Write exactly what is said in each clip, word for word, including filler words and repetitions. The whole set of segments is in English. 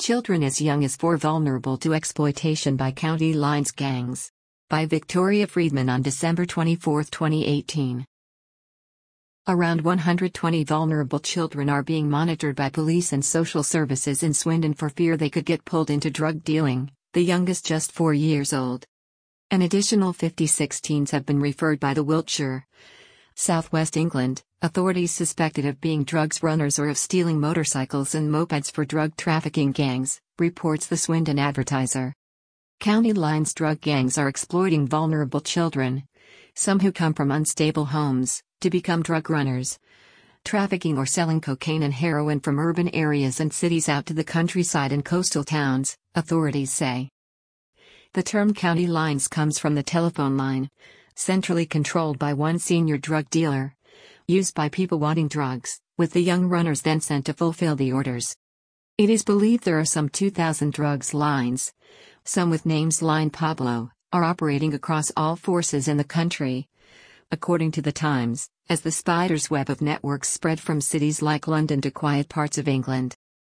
Children as young as four vulnerable to exploitation by county lines gangs. By Victoria Friedman on December twenty-fourth, twenty eighteen. Around one hundred twenty vulnerable children are being monitored by police and social services in Swindon for fear they could get pulled into drug dealing, the youngest just four years old. An additional fifty-six teens have been referred by the Wiltshire, South West England, authorities suspected of being drugs runners or of stealing motorcycles and mopeds for drug trafficking gangs, reports the Swindon Advertiser. County lines drug gangs are exploiting vulnerable children, some who come from unstable homes, to become drug runners, trafficking or selling cocaine and heroin from urban areas and cities out to the countryside and coastal towns, authorities say. The term county lines comes from the telephone line, centrally controlled by one senior drug dealer, used by people wanting drugs, with the young runners then sent to fulfill the orders. It is believed there are some two thousand drugs lines, some with names Line Pablo, are operating across all forces in the country, according to the Times, as the spider's web of networks spread from cities like London to quiet parts of England.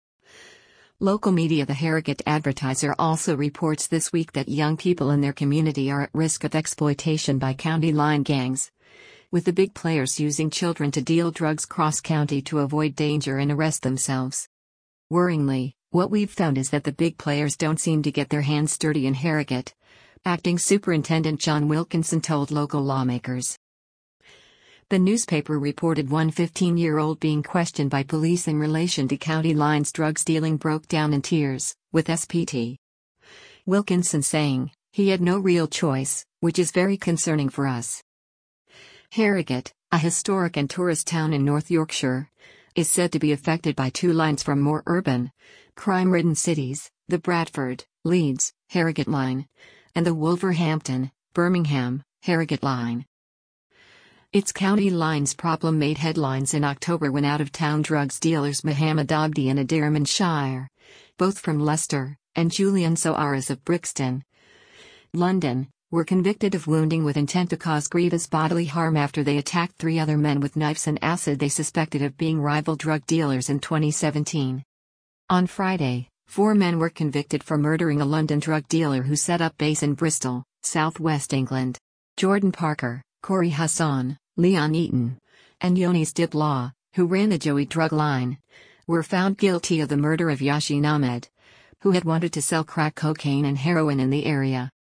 Local media The Harrogate Advertiser also reports this week that young people in their community are at risk of exploitation by county line gangs, with the big players using children to deal drugs cross-county to avoid danger and arrest themselves. Worryingly, what we've found is that the big players don't seem to get their hands dirty in Harrogate, Acting Superintendent John Wilkinson told local lawmakers. The newspaper reported one fifteen-year-old being questioned by police in relation to county lines drugs dealing broke down in tears, with S P T Wilkinson saying, "He had no real choice, which is very concerning for us." Harrogate, a historic and tourist town in North Yorkshire, is said to be affected by two lines from more urban, crime-ridden cities, the Bradford, Leeds, Harrogate line, and the Wolverhampton, Birmingham, Harrogate line. Its county lines problem made headlines in October when out-of-town drugs dealers Mohammed Abdi and Adirman Shire, both from Leicester, and Julian Soares of Brixton, London, were convicted of wounding with intent to cause grievous bodily harm after they attacked three other men with knives and acid they suspected of being rival drug dealers in twenty seventeen. On Friday, four men were convicted for murdering a London drug dealer who set up base in Bristol, South West England. Jordan Parker, Corey Hassan, Leon Eaton, and Yonis Diblaw, who ran a Joey drug line, were found guilty of the murder of Yashin Ahmed, who had wanted to sell crack cocaine and heroin in the area.